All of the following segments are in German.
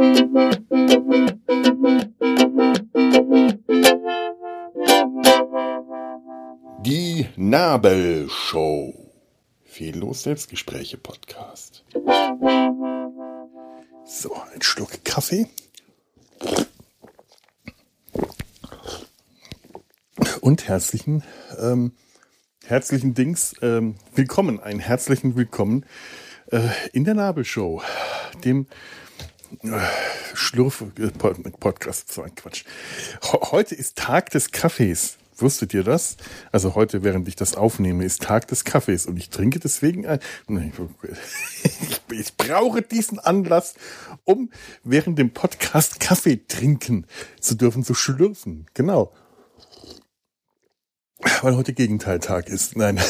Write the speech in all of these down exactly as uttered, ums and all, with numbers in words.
Die Nabelshow. Fehllos Selbstgespräche Podcast. So, ein Schluck Kaffee. Und herzlichen, ähm, herzlichen Dings, ähm, willkommen, einen herzlichen Willkommen äh, in der Nabelshow, dem äh, Schlurf-Podcast, so ein Quatsch. Ho- heute ist Tag des Kaffees. Wusstet ihr das? Also heute, während ich das aufnehme, ist Tag des Kaffees und ich trinke deswegen ein... Ich brauche diesen Anlass, um während dem Podcast Kaffee trinken zu dürfen, zu schlürfen. Genau. Weil heute Gegenteiltag ist. Nein.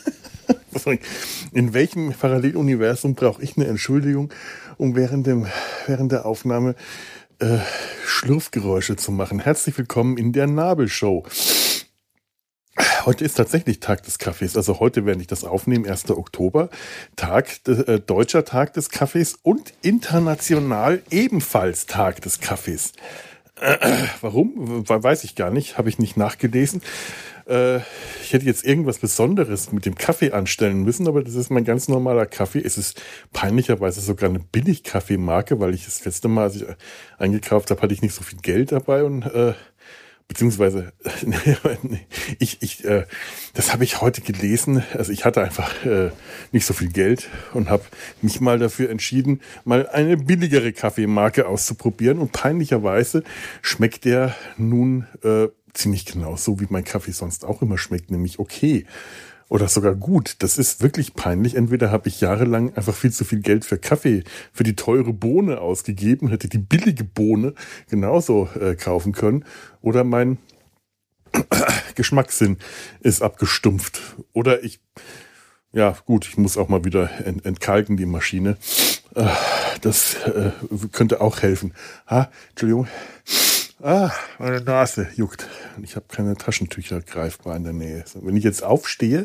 In welchem Paralleluniversum brauche ich eine Entschuldigung, um während dem, während der Aufnahme äh, Schlürfgeräusche zu machen? Herzlich willkommen in der Nabelshow. Heute ist tatsächlich Tag des Kaffees. Also heute, während ich das aufnehme, erster Oktober, Tag, äh, deutscher Tag des Kaffees und international ebenfalls Tag des Kaffees. Äh, warum? Weiß ich gar nicht. Habe ich nicht nachgelesen. Äh, ich hätte jetzt irgendwas Besonderes mit dem Kaffee anstellen müssen, aber das ist mein ganz normaler Kaffee. Es ist peinlicherweise sogar eine Billig-Kaffeemarke, weil ich das letzte Mal, als ich eingekauft habe, hatte ich nicht so viel Geld dabei und äh, beziehungsweise ich, ich, äh, das habe ich heute gelesen. Also ich hatte einfach äh, nicht so viel Geld und habe mich mal dafür entschieden, mal eine billigere Kaffeemarke auszuprobieren. Und peinlicherweise schmeckt der nun äh, ziemlich genau so, wie mein Kaffee sonst auch immer schmeckt, nämlich okay. Oder sogar gut. Das ist wirklich peinlich. Entweder habe ich jahrelang einfach viel zu viel Geld für Kaffee, für die teure Bohne ausgegeben, hätte die billige Bohne genauso äh, kaufen können. Oder mein Geschmackssinn ist abgestumpft. Oder ich, ja gut, ich muss auch mal wieder ent- entkalken, die Maschine. Äh, das äh, könnte auch helfen. Ha, Entschuldigung. Ah, meine Nase juckt. Ich habe keine Taschentücher greifbar in der Nähe. Wenn ich jetzt aufstehe,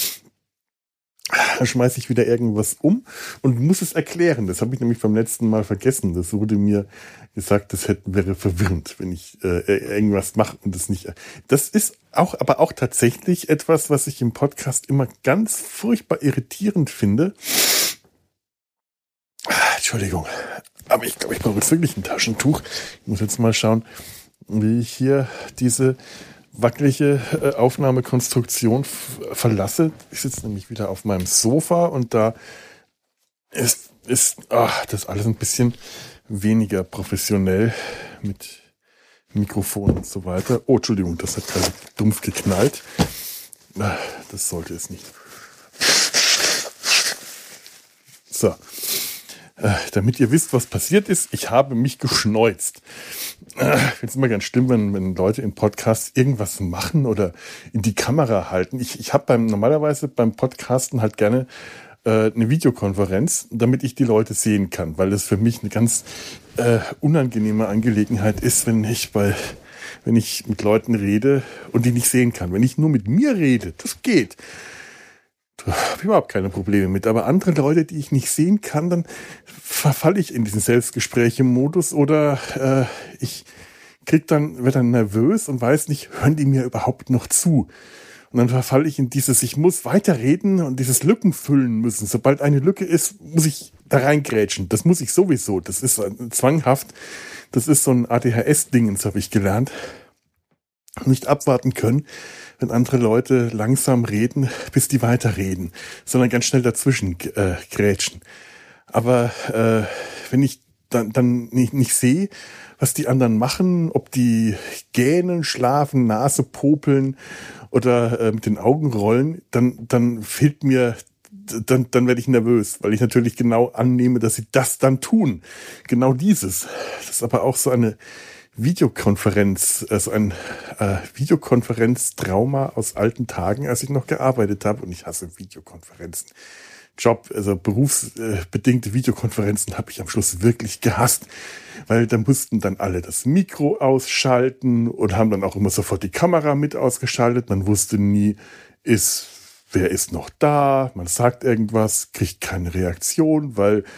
dann schmeiße ich wieder irgendwas um und muss es erklären. Das habe ich nämlich beim letzten Mal vergessen. Das wurde mir gesagt, das hätte, wäre verwirrend, wenn ich äh, irgendwas mache und das nicht. Das ist auch, aber auch tatsächlich etwas, was ich im Podcast immer ganz furchtbar irritierend finde. Entschuldigung. Aber ich glaube, ich brauche jetzt wirklich ein Taschentuch. Ich muss jetzt mal schauen, wie ich hier diese wackelige äh, Aufnahmekonstruktion f- verlasse. Ich sitze nämlich wieder auf meinem Sofa und da ist, ist ach, das alles ein bisschen weniger professionell mit Mikrofon und so weiter. Oh, Entschuldigung, das hat gerade dumpf geknallt. Das sollte es nicht. So. Äh, damit ihr wisst, was passiert ist, ich habe mich geschneuzt. Äh, ich finde es immer ganz schlimm, wenn, wenn Leute in Podcasts irgendwas machen oder in die Kamera halten. Ich, ich habe beim normalerweise beim Podcasten halt gerne äh, eine Videokonferenz, damit ich die Leute sehen kann, weil das für mich eine ganz äh, unangenehme Angelegenheit ist, wenn ich bei wenn ich mit Leuten rede und die nicht sehen kann. Wenn ich nur mit mir rede, das geht. Da habe ich überhaupt keine Probleme mit. Aber andere Leute, die ich nicht sehen kann, dann verfalle ich in diesen Selbstgespräche-Modus oder äh, ich krieg dann, werde dann nervös und weiß nicht, hören die mir überhaupt noch zu? Und dann verfalle ich in dieses, ich muss weiterreden und dieses Lücken füllen müssen. Sobald eine Lücke ist, muss ich da reingrätschen. Das muss ich sowieso. Das ist zwanghaft. Das ist so ein A D H S-Ding, das habe ich gelernt. Nicht abwarten können, wenn andere Leute langsam reden, bis die weiterreden, sondern ganz schnell dazwischen äh, grätschen. Aber äh, wenn ich dann, dann nicht, nicht sehe, was die anderen machen, ob die gähnen, schlafen, Nase popeln oder äh, mit den Augen rollen, dann, dann fehlt mir, dann, dann werde ich nervös, weil ich natürlich genau annehme, dass sie das dann tun. Genau dieses. Das ist aber auch so eine Videokonferenz, also ein äh, Videokonferenz-Trauma aus alten Tagen, als ich noch gearbeitet habe. Und ich hasse Videokonferenzen. Job, also berufsbedingte Videokonferenzen habe ich am Schluss wirklich gehasst, weil da mussten dann alle das Mikro ausschalten und haben dann auch immer sofort die Kamera mit ausgeschaltet. Man wusste nie, ist, wer ist noch da? Man sagt irgendwas, kriegt keine Reaktion, weil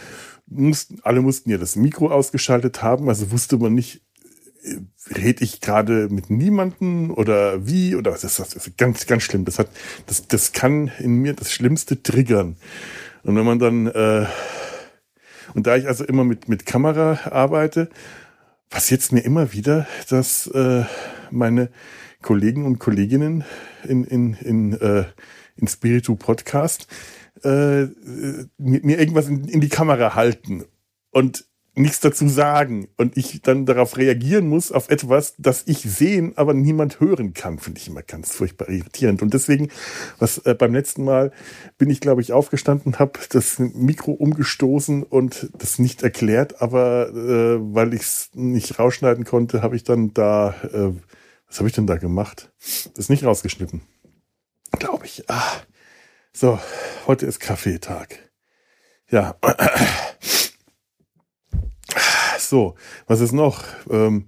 mussten, alle mussten ja das Mikro ausgeschaltet haben, also wusste man nicht, rede ich gerade mit niemandem oder wie, oder das ist, das ist ganz, ganz schlimm. Das hat, das, das kann in mir das Schlimmste triggern. Und wenn man dann, äh, und da ich also immer mit, mit Kamera arbeite, passiert es mir immer wieder, dass äh, meine Kollegen und Kolleginnen in, in, in, äh, in Spiritu Podcast äh, mir, mir irgendwas in, in die Kamera halten und nichts dazu sagen und ich dann darauf reagieren muss, auf etwas, das ich sehen, aber niemand hören kann, finde ich immer ganz furchtbar irritierend. Und deswegen, was äh, beim letzten Mal bin ich, glaube ich, aufgestanden, habe das Mikro umgestoßen und das nicht erklärt, aber äh, weil ich es nicht rausschneiden konnte, habe ich dann da, äh, was habe ich denn da gemacht? Das nicht rausgeschnitten, glaube ich. Ah. So, heute ist Kaffeetag. Ja, so, was ist noch? Ähm,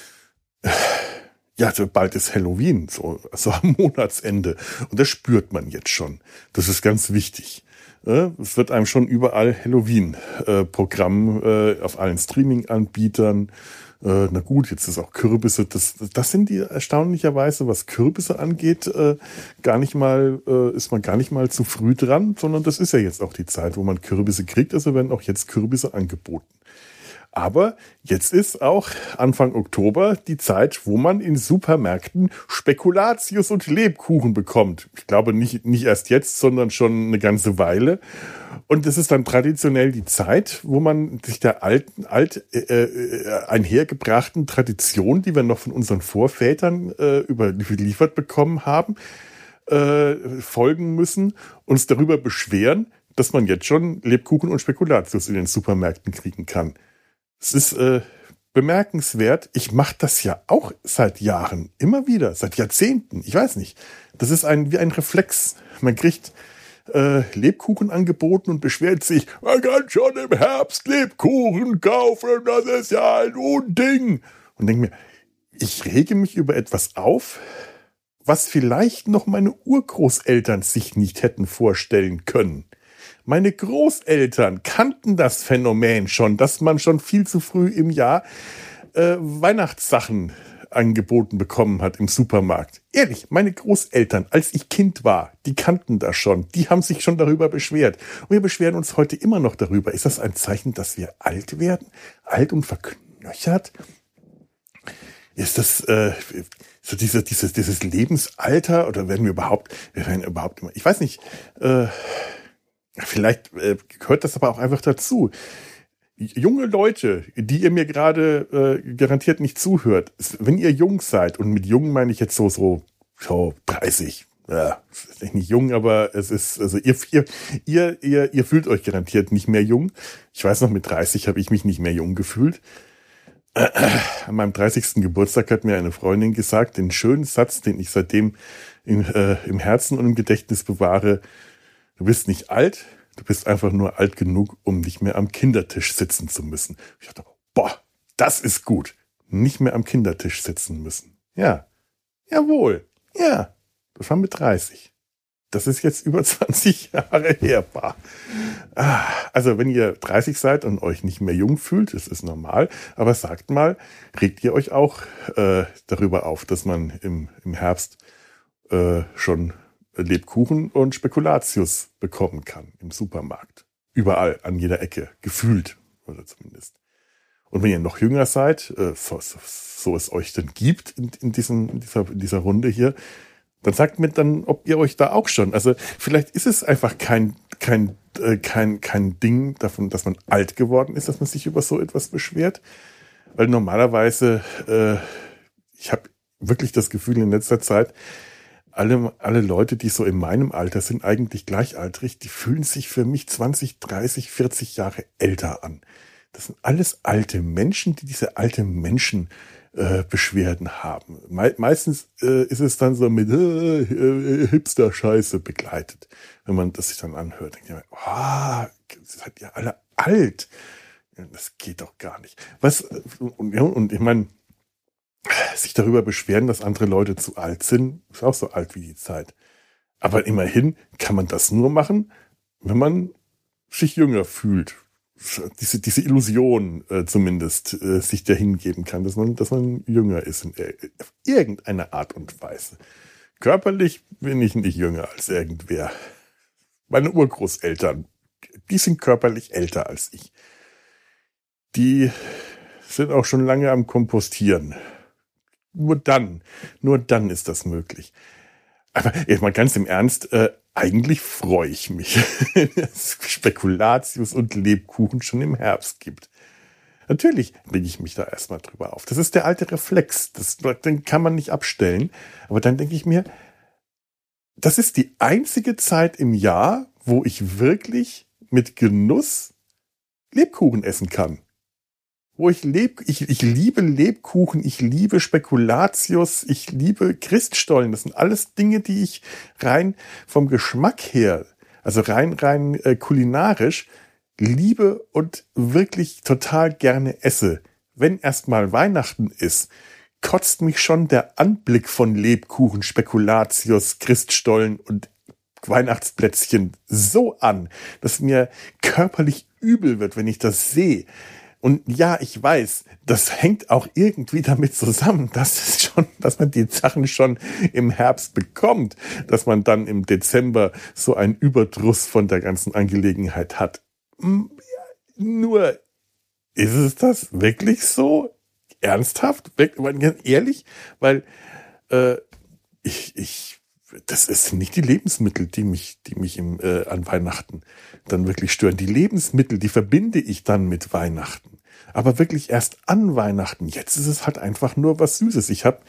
ja, bald ist Halloween, so also am Monatsende. Und das spürt man jetzt schon. Das ist ganz wichtig. Es wird einem schon überall Halloween-Programm äh, auf allen Streaming-Anbietern. Äh, na gut, jetzt ist auch Kürbisse. Das, das sind die erstaunlicherweise, was Kürbisse angeht, äh, gar nicht mal, äh, ist man gar nicht mal zu früh dran, sondern das ist ja jetzt auch die Zeit, wo man Kürbisse kriegt. Also werden auch jetzt Kürbisse angeboten. Aber jetzt ist auch Anfang Oktober die Zeit, wo man in Supermärkten Spekulatius und Lebkuchen bekommt. Ich glaube nicht, nicht erst jetzt, sondern schon eine ganze Weile. Und das ist dann traditionell die Zeit, wo man sich der alten, alt äh, einhergebrachten Tradition, die wir noch von unseren Vorvätern äh, überliefert bekommen haben, äh, folgen müssen, uns darüber beschweren, dass man jetzt schon Lebkuchen und Spekulatius in den Supermärkten kriegen kann. Es ist äh, bemerkenswert. Ich mache das ja auch seit Jahren, immer wieder, seit Jahrzehnten. Ich weiß nicht. Das ist ein wie ein Reflex. Man kriegt äh, Lebkuchen angeboten und beschwert sich, man kann schon im Herbst Lebkuchen kaufen, das ist ja ein Unding. Und denke mir, ich rege mich über etwas auf, was vielleicht noch meine Urgroßeltern sich nicht hätten vorstellen können. Meine Großeltern kannten das Phänomen schon, dass man schon viel zu früh im Jahr äh, Weihnachtssachen angeboten bekommen hat im Supermarkt. Ehrlich, meine Großeltern, als ich Kind war, die kannten das schon. Die haben sich schon darüber beschwert. Und wir beschweren uns heute immer noch darüber. Ist das ein Zeichen, dass wir alt werden? Alt und verknöchert? Ist das äh, so diese, dieses, dieses Lebensalter? Oder werden wir überhaupt, wir werden überhaupt immer, ich weiß nicht, äh, vielleicht äh, gehört das aber auch einfach dazu. Junge Leute, die ihr mir gerade äh, garantiert nicht zuhört, wenn ihr jung seid, und mit jung meine ich jetzt so so, so dreißig, ja, ist nicht jung, aber es ist, also ihr, ihr, ihr, ihr, ihr fühlt euch garantiert nicht mehr jung. Ich weiß noch, mit dreißig habe ich mich nicht mehr jung gefühlt. Äh, an meinem dreißigsten Geburtstag hat mir eine Freundin gesagt, den schönen Satz, den ich seitdem in, äh, im Herzen und im Gedächtnis bewahre: Du bist nicht alt, du bist einfach nur alt genug, um nicht mehr am Kindertisch sitzen zu müssen. Ich dachte, boah, das ist gut. Nicht mehr am Kindertisch sitzen müssen. Ja, jawohl, ja, das war mit dreißig. Das ist jetzt über zwanzig Jahre her. Also wenn ihr dreißig seid und euch nicht mehr jung fühlt, das ist normal, aber sagt mal, regt ihr euch auch äh, darüber auf, dass man im, im Herbst äh, schon Lebkuchen und Spekulatius bekommen kann im Supermarkt. Überall, an jeder Ecke, gefühlt, oder zumindest. Und wenn ihr noch jünger seid, äh, so, so, so es euch denn gibt in, in, diesem, in, dieser, in dieser Runde hier, dann sagt mir dann, ob ihr euch da auch schon, also vielleicht ist es einfach kein, kein, äh, kein, kein Ding davon, dass man alt geworden ist, dass man sich über so etwas beschwert. Weil normalerweise, äh, ich habe wirklich das Gefühl in letzter Zeit, Alle, alle Leute, die so in meinem Alter sind, eigentlich gleichaltrig, die fühlen sich für mich zwanzig, dreißig, vierzig Jahre älter an. Das sind alles alte Menschen, die diese alte Menschen äh, Beschwerden haben. Me- meistens äh, ist es dann so mit äh, äh, Hipster-Scheiße begleitet. Wenn man das sich dann anhört, denkt man, oh, seid ihr alle alt. Ja, das geht doch gar nicht. Was, und, und ich meine, sich darüber beschweren, dass andere Leute zu alt sind, ist auch so alt wie die Zeit. Aber immerhin kann man das nur machen, wenn man sich jünger fühlt. diese, diese Illusion äh, zumindest äh, sich dahin geben kann, dass man, dass man jünger ist in irgendeiner Art und Weise. Körperlich bin ich nicht jünger als irgendwer. Meine Urgroßeltern, die sind körperlich älter als ich. Die sind auch schon lange am Kompostieren. Nur dann, nur dann ist das möglich. Aber jetzt mal ganz im Ernst, äh, eigentlich freue ich mich, dass es Spekulatius und Lebkuchen schon im Herbst gibt. Natürlich rege ich mich da erstmal drüber auf. Das ist der alte Reflex. Das, den kann man nicht abstellen. Aber dann denke ich mir, das ist die einzige Zeit im Jahr, wo ich wirklich mit Genuss Lebkuchen essen kann. Wo ich leb, ich, ich liebe Lebkuchen, ich liebe Spekulatius, ich liebe Christstollen. Das sind alles Dinge, die ich rein vom Geschmack her, also rein, rein äh, kulinarisch liebe und wirklich total gerne esse. Wenn erstmal Weihnachten ist, kotzt mich schon der Anblick von Lebkuchen, Spekulatius, Christstollen und Weihnachtsplätzchen so an, dass mir körperlich übel wird, wenn ich das sehe. Und ja, ich weiß, das hängt auch irgendwie damit zusammen, dass es schon, dass man die Sachen schon im Herbst bekommt, dass man dann im Dezember so einen Überdruss von der ganzen Angelegenheit hat. Nur, ist es das wirklich so? Ernsthaft? Ganz ehrlich? Weil äh, ich, ich, das sind nicht die Lebensmittel, die mich, die mich im, äh, an Weihnachten dann wirklich stören. Die Lebensmittel, die verbinde ich dann mit Weihnachten. Aber wirklich erst an Weihnachten. Jetzt ist es halt einfach nur was Süßes. Ich habe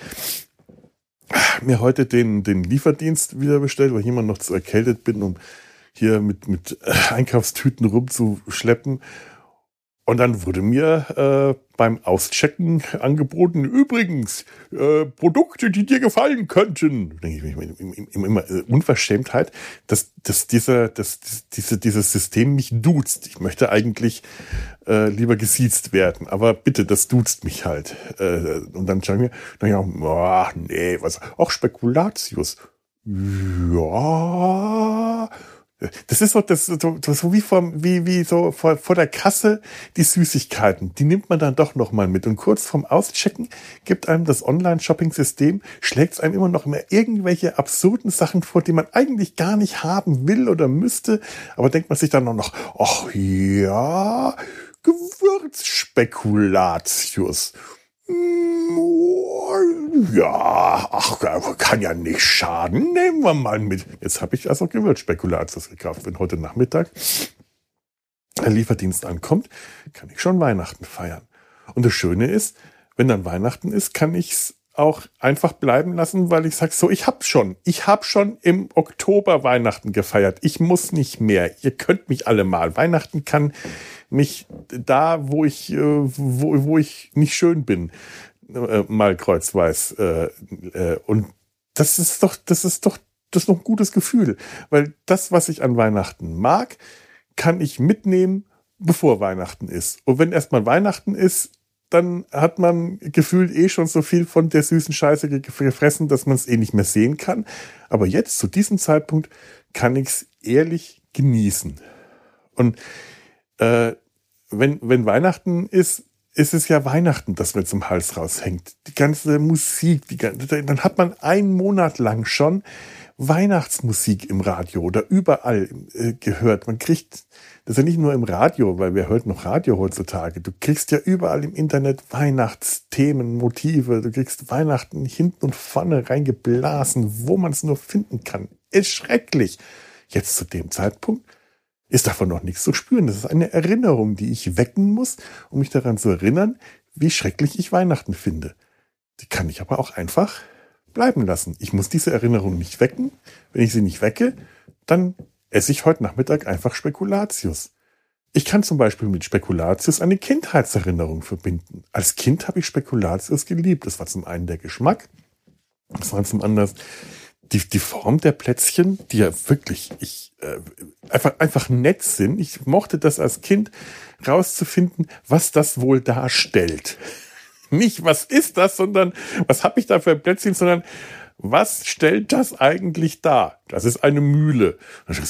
mir heute den, den Lieferdienst wieder bestellt, weil ich immer noch zu erkältet bin, um hier mit, mit Einkaufstüten rumzuschleppen. Und dann wurde mir äh, beim Auschecken angeboten, übrigens, äh, Produkte, die dir gefallen könnten. Da denke ich mir immer, immer äh, Unverschämtheit, dass, dass, dieser, dass diese, dieses System mich duzt. Ich möchte eigentlich äh, lieber gesiezt werden, aber bitte, das duzt mich halt. Äh, und dann schauen wir, dann ja, oh, nee, was, auch Spekulatius. Ja. Das ist so, das, so, so wie, vom, wie, wie so vor, vor der Kasse die Süßigkeiten. Die nimmt man dann doch nochmal mit. Und kurz vorm Auschecken gibt einem das Online-Shopping-System, schlägt es einem immer noch immer irgendwelche absurden Sachen vor, die man eigentlich gar nicht haben will oder müsste. Aber denkt man sich dann noch, ach ja, Gewürzspekulatius. Ja, ach, kann ja nicht schaden. Nehmen wir mal mit. Jetzt habe ich also Gewürzspekulatius gekauft. Wenn heute Nachmittag der Lieferdienst ankommt, kann ich schon Weihnachten feiern. Und das Schöne ist, wenn dann Weihnachten ist, kann ich es auch einfach bleiben lassen, weil ich sage, so, ich habe schon. Ich habe schon im Oktober Weihnachten gefeiert. Ich muss nicht mehr. Ihr könnt mich alle mal. Weihnachten kann mich da, wo ich, wo, wo ich nicht schön bin, mal kreuzweis. Und das ist doch, das ist doch, das ist doch ein gutes Gefühl. Weil das, was ich an Weihnachten mag, kann ich mitnehmen, bevor Weihnachten ist. Und wenn erstmal Weihnachten ist, dann hat man gefühlt eh schon so viel von der süßen Scheiße gefressen, dass man es eh nicht mehr sehen kann. Aber jetzt, zu diesem Zeitpunkt, kann ich es ehrlich genießen. Und äh, wenn, wenn Weihnachten ist, ist es ja Weihnachten, das mir zum Hals raushängt. Die ganze Musik, die ganze, dann hat man einen Monat lang schon Weihnachtsmusik im Radio oder überall äh, gehört. Man kriegt, das ist ja nicht nur im Radio, weil wer hört noch Radio heutzutage. Du kriegst ja überall im Internet Weihnachtsthemen, Motive. Du kriegst Weihnachten hinten und vorne reingeblasen, wo man es nur finden kann. Ist schrecklich. Jetzt zu dem Zeitpunkt ist davon noch nichts zu spüren. Das ist eine Erinnerung, die ich wecken muss, um mich daran zu erinnern, wie schrecklich ich Weihnachten finde. Die kann ich aber auch einfach bleiben lassen. Ich muss diese Erinnerung nicht wecken. Wenn ich sie nicht wecke, dann esse ich heute Nachmittag einfach Spekulatius. Ich kann zum Beispiel mit Spekulatius eine Kindheitserinnerung verbinden. Als Kind habe ich Spekulatius geliebt. Das war zum einen der Geschmack, das war zum anderen die, die Form der Plätzchen, die ja wirklich ich, äh, einfach, einfach nett sind. Ich mochte das als Kind rauszufinden, was das wohl darstellt. Nicht, was ist das, sondern was habe ich da für ein Plätzchen, sondern was stellt das eigentlich dar? Das ist eine Mühle. Und ich gesagt,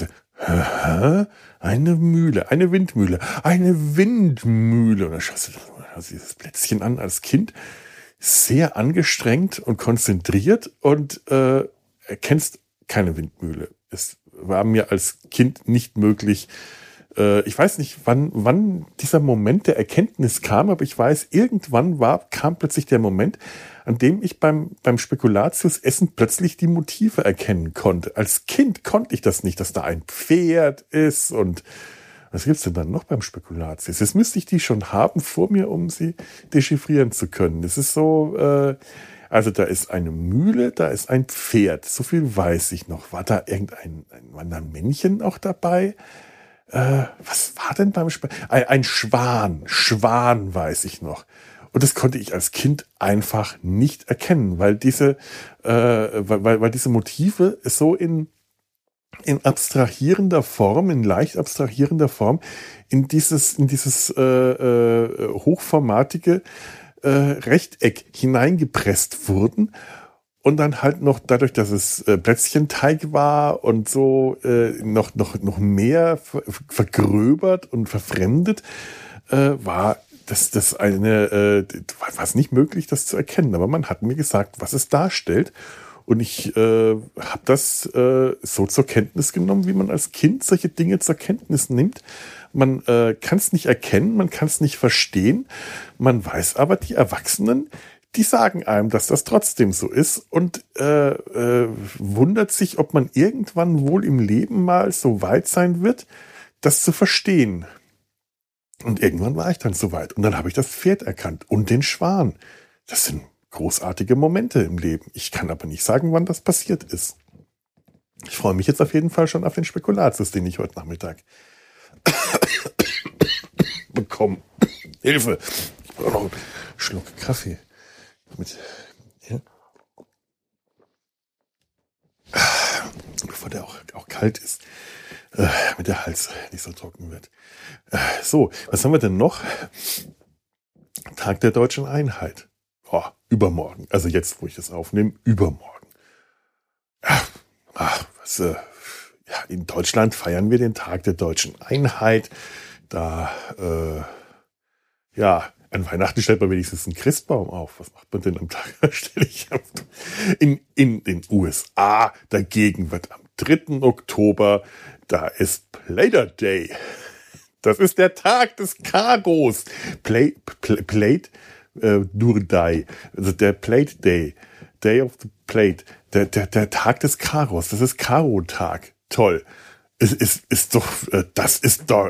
Hä? Eine Mühle, eine Windmühle, eine Windmühle. Und dann schaust du dieses Plätzchen an als Kind, sehr angestrengt und konzentriert und äh, erkennst keine Windmühle. Es war mir als Kind nicht möglich. Äh, ich weiß nicht, wann, wann dieser Moment der Erkenntnis kam, aber ich weiß, irgendwann war, kam plötzlich der Moment, an dem ich beim, beim Spekulatius-Essen plötzlich die Motive erkennen konnte. Als Kind konnte ich das nicht, dass da ein Pferd ist und was gibt's denn dann noch beim Spekulatius? Jetzt müsste ich die schon haben vor mir, um sie dechiffrieren zu können. Es ist so, äh, also da ist eine Mühle, da ist ein Pferd. So viel weiß ich noch. War da irgendein ein, ein, ein Männchen auch dabei? Äh, was war denn beim Spe ein, ein Schwan. Schwan weiß ich noch. Und das konnte ich als Kind einfach nicht erkennen, weil diese, äh, weil, weil diese Motive so in in abstrahierender Form, in leicht abstrahierender Form, in dieses, in dieses äh, äh, hochformatige äh, Rechteck hineingepresst wurden und dann halt noch dadurch, dass es äh, Plätzchenteig war und so äh, noch noch noch mehr ver vergröbert und verfremdet, äh, war das das eine äh, war es nicht möglich, das zu erkennen. Aber man hat mir gesagt, was es darstellt. Und ich äh, habe das äh, so zur Kenntnis genommen, wie man als Kind solche Dinge zur Kenntnis nimmt. Man äh, kann es nicht erkennen, man kann es nicht verstehen. Man weiß aber, die Erwachsenen, die sagen einem, dass das trotzdem so ist und äh, äh, wundert sich, ob man irgendwann wohl im Leben mal so weit sein wird, das zu verstehen. Und irgendwann war ich dann so weit. Und dann habe ich das Pferd erkannt und den Schwan. Das sind großartige Momente im Leben. Ich kann aber nicht sagen, wann das passiert ist. Ich freue mich jetzt auf jeden Fall schon auf den Spekulatius, den ich heute Nachmittag bekomme. Hilfe! Ich brauche noch einen Schluck Kaffee. Mit, ja. Bevor der auch, auch kalt ist, äh, mit der Hals nicht so trocken wird. Äh, so, was haben wir denn noch? Tag der Deutschen Einheit. Oh, übermorgen. Also jetzt, wo ich das aufnehme, übermorgen. Ach, ach was, äh, ja, in Deutschland feiern wir den Tag der Deutschen Einheit. Da, äh, ja, an Weihnachten stellt man wenigstens einen Christbaum auf. Was macht man denn am Tag? Stelle ich auf. In, in den U S A dagegen wird am dritten Oktober, da ist Plate Day. Das ist der Tag des Kagos. Plate, Plate, Plate Uh, Durdai, also der Plate Day, Day of the Plate, der, der, der Tag des Karos, das ist Karo-Tag. Toll. Es ist, ist doch, das ist doch,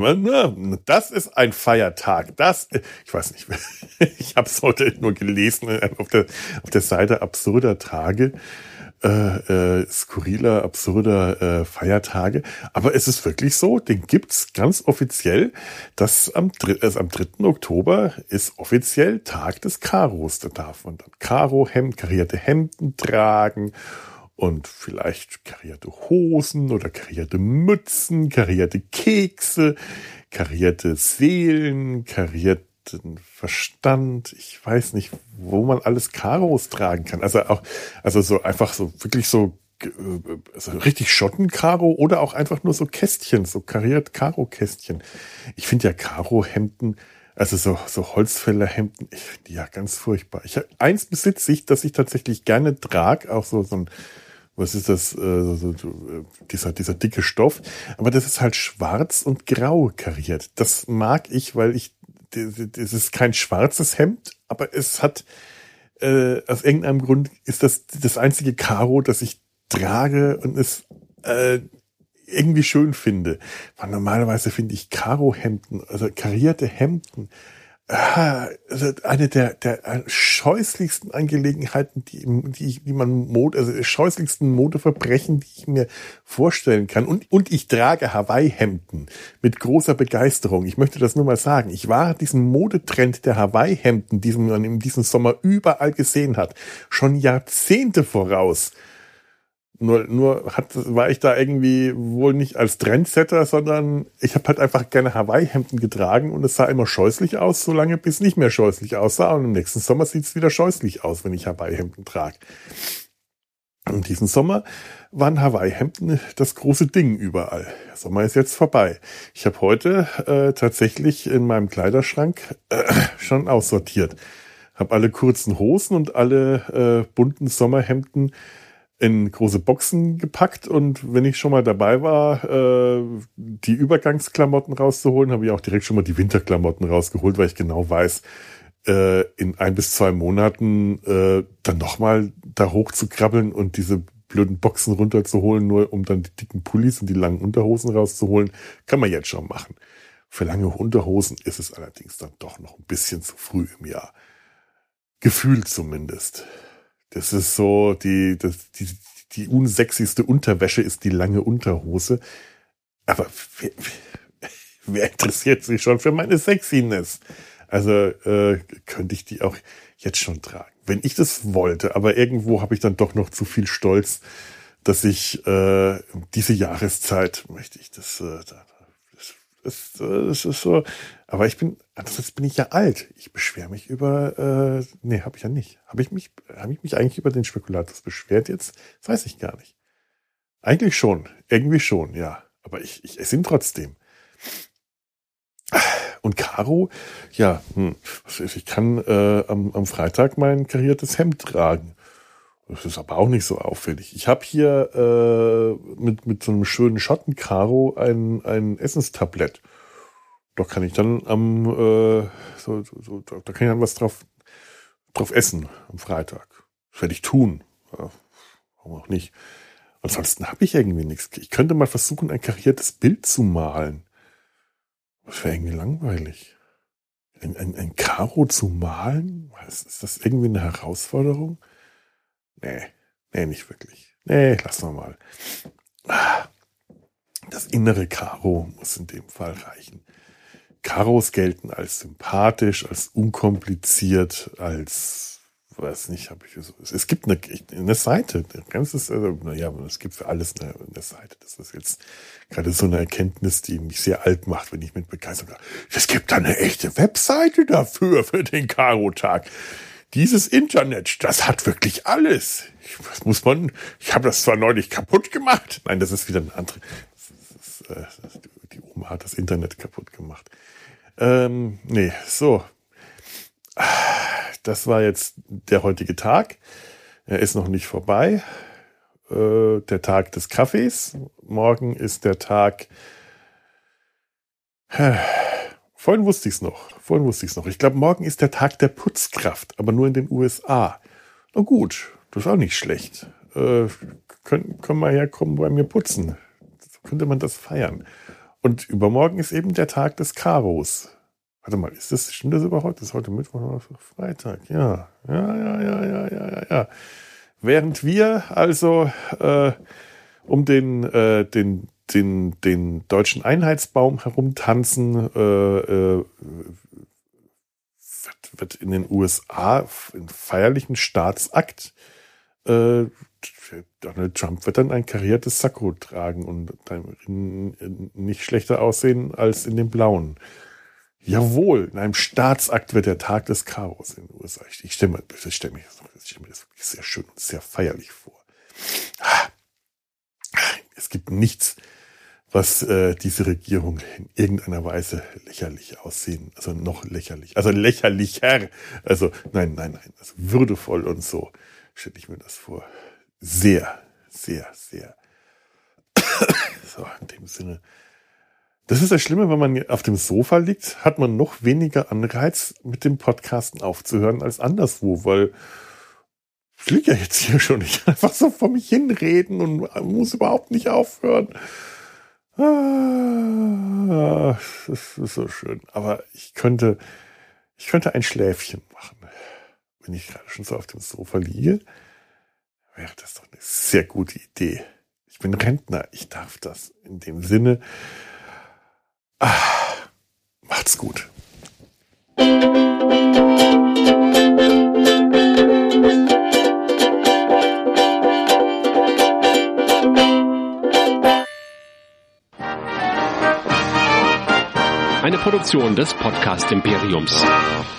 das ist ein Feiertag. Das, ich weiß nicht, ich habe es heute nur gelesen auf der, auf der Seite absurder Tage. Äh, äh, skurriler, absurder äh, Feiertage. Aber es ist wirklich so, den gibt's ganz offiziell. Das am, also am dritten Oktober ist offiziell Tag des Karos. Da darf man dann Karo-Hemd, karierte Hemden tragen und vielleicht karierte Hosen oder karierte Mützen, karierte Kekse, karierte Seelen, karierte Verstand, ich weiß nicht, wo man alles Karos tragen kann. Also auch, also so einfach so wirklich so, also richtig Schottenkaro oder auch einfach nur so Kästchen, so kariert Karo-Kästchen. Ich finde ja Karo-Hemden, also so, so Holzfällerhemden, ich finde die ja ganz furchtbar. Ich eins besitze ich, das ich tatsächlich gerne trage, auch so, so ein, was ist das, äh, so, so, dieser, dieser dicke Stoff. Aber das ist halt schwarz und grau kariert. Das mag ich, weil ich es ist kein schwarzes Hemd, aber es hat, äh, aus irgendeinem Grund ist das das einzige Karo, das ich trage und es äh, irgendwie schön finde. Weil normalerweise finde ich Karo-Hemden, also karierte Hemden, ah, also eine der, der scheußlichsten Angelegenheiten, die, die, die man Mode, also scheußlichsten Modeverbrechen, die ich mir vorstellen kann. Und, und ich trage Hawaii-Hemden mit großer Begeisterung. Ich möchte das nur mal sagen. Ich war diesen Modetrend der Hawaii-Hemden, diesen man in diesem Sommer überall gesehen hat, schon Jahrzehnte voraus. Nur, nur hat, war ich da irgendwie wohl nicht als Trendsetter, sondern ich habe halt einfach gerne Hawaii-Hemden getragen und es sah immer scheußlich aus, solange bis nicht mehr scheußlich aussah. Und im nächsten Sommer sieht es wieder scheußlich aus, wenn ich Hawaii-Hemden trage. Und diesen Sommer waren Hawaii-Hemden das große Ding überall. Der Sommer ist jetzt vorbei. Ich habe heute äh, tatsächlich in meinem Kleiderschrank äh, schon aussortiert. Habe alle kurzen Hosen und alle äh, bunten Sommerhemden in große Boxen gepackt. Und wenn ich schon mal dabei war, äh, die Übergangsklamotten rauszuholen, habe ich auch direkt schon mal die Winterklamotten rausgeholt, weil ich genau weiß, äh, in ein bis zwei Monaten äh, dann nochmal da hoch zu krabbeln und diese blöden Boxen runterzuholen, nur um dann die dicken Pullis und die langen Unterhosen rauszuholen, kann man jetzt schon machen. Für lange Unterhosen ist es allerdings dann doch noch ein bisschen zu früh im Jahr. Gefühlt zumindest. Das ist so, die, das, die, die unsexyste Unterwäsche ist die lange Unterhose. Aber wer, wer interessiert sich schon für meine Sexiness? Also äh, könnte ich die auch jetzt schon tragen, wenn ich das wollte. Aber irgendwo habe ich dann doch noch zu viel Stolz, dass ich äh, diese Jahreszeit möchte ich das. Äh, das, das, das ist so. Aber ich bin, andererseits bin ich ja alt. Ich beschwere mich über. Äh, nee, habe ich ja nicht. Habe ich mich, habe ich mich eigentlich über den Spekulatus beschwert jetzt? Das weiß ich gar nicht. Eigentlich schon, irgendwie schon, ja. Aber ich, ich esse ihn trotzdem. Und Karo, ja, hm, ich kann äh, am, am Freitag mein kariertes Hemd tragen. Das ist aber auch nicht so auffällig. Ich habe hier äh, mit, mit so einem schönen Schotten-Karo ein, ein Essenstablett. Da kann ich dann am, äh, so, so, so, da kann ich dann was drauf, drauf essen am Freitag. Das werde ich tun. Ja, warum auch nicht. Ansonsten habe ich irgendwie nichts. Ich könnte mal versuchen, ein kariertes Bild zu malen. Das wäre irgendwie langweilig. Ein, ein, ein Karo zu malen? Was, ist das irgendwie eine Herausforderung? Nee, nee, nicht wirklich. Nee, lassen wir mal. Das innere Karo muss in dem Fall reichen. Karos gelten als sympathisch, als unkompliziert, als, weiß nicht, habe ich so. Es gibt eine, eine Seite, ein ganzes, also, naja, es gibt für alles eine, eine Seite. Das ist jetzt gerade so eine Erkenntnis, die mich sehr alt macht, wenn ich mit Begeisterung sage, es gibt da eine echte Webseite dafür, für den Karo-Tag. Dieses Internet, das hat wirklich alles. Was muss man, ich habe das zwar neulich kaputt gemacht. Nein, das ist wieder eine andere. Das ist, äh, die Oma hat das Internet kaputt gemacht. Ähm, nee, so. Das war jetzt der heutige Tag. Er ist noch nicht vorbei. Äh, der Tag des Kaffees. Morgen ist der Tag. Äh, vorhin wusste ich es noch. Vorhin wusste ich es noch. Ich glaube, morgen ist der Tag der Putzkraft, aber nur in den U S A. Na gut, das ist auch nicht schlecht. Äh, können, können wir herkommen bei mir putzen. So könnte man das feiern. Und übermorgen ist eben der Tag des Karos. Warte mal, ist das, stimmt das überhaupt? Das ist heute Mittwoch oder Freitag? Ja, ja, ja, ja, ja, ja, ja, ja. Während wir also äh, um den, äh, den, den, den deutschen Einheitsbaum herumtanzen, äh, äh, wird, wird in den U S A in feierlichen Staatsakt äh, Donald Trump wird dann ein kariertes Sakko tragen und dann nicht schlechter aussehen als in dem blauen. Jawohl, in einem Staatsakt wird der Tag des Karos in den U S A. Ich stelle mir, ich stelle mir, ich stelle mir das wirklich sehr schön und sehr feierlich vor. Es gibt nichts, was äh, diese Regierung in irgendeiner Weise lächerlich aussehen, also noch lächerlich, also lächerlicher, also nein, nein, nein, also würdevoll und so stelle ich mir das vor. Sehr, sehr, sehr. So, in dem Sinne. Das ist das Schlimme, wenn man auf dem Sofa liegt, hat man noch weniger Anreiz, mit dem Podcasten aufzuhören als anderswo, weil ich liege ja jetzt hier schon. Ich kann einfach so vor mich hinreden und muss überhaupt nicht aufhören. Ah, das ist so schön. Aber ich könnte, ich könnte ein Schläfchen machen. Wenn ich gerade schon so auf dem Sofa liege, wäre das doch eine sehr gute Idee. Ich bin Rentner, ich darf das. In dem Sinne, ah, macht's gut. Eine Produktion des Podcast Imperiums.